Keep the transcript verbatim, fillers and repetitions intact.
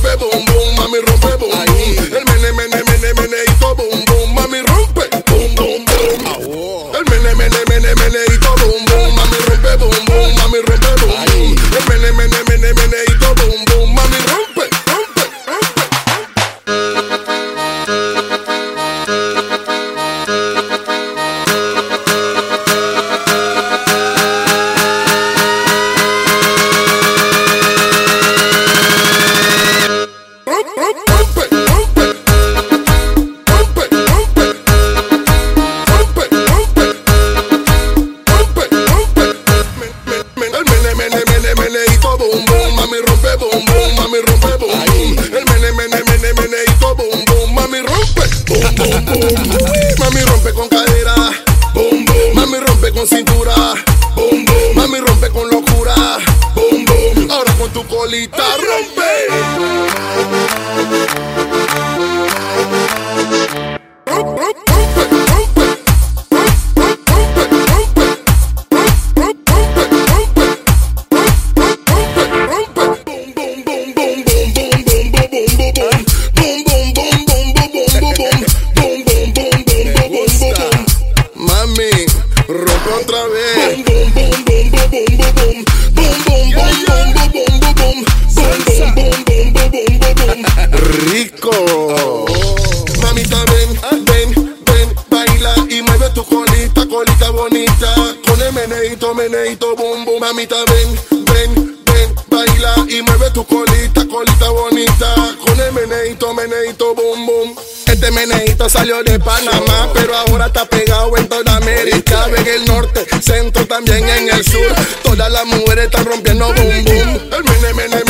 rompe boom boom, mami rompe boom boom. El mene mene mene meneito boom boom, mami rompe boom boom boom. El mene mene mene meneito boom boom, mami rompe boom boom, mami rompe boom boom. El mene mene mene meneito boom boom, mami rompe rompe rompe. Mami rompe con cadera, boom boom. Mami rompe con cintura, boom boom. Mami rompe con locura, boom boom. Ahora con tu colita rompe. Rompe otra vez. Boom, boom, boom, boom, boom, boom, boom, boom, boom, boom, boom, boom, boom, boom, boom, boom, boom, boom, boom, boom. Rico. Mamita ven, ven, ven, baila y mueve tu colita, colita bonita. Con el meneito, meneito, boom, boom. Mamita ven, ven, ven, baila y mueve tu colita, colita bonita. Con el meneito, meneito, boom, boom. Este meneito salió de Panamá, pero ahora está pegado en toda América. En el norte, centro, también en el sur. Todas las mujeres están rompiendo boom boom. El mene, mene,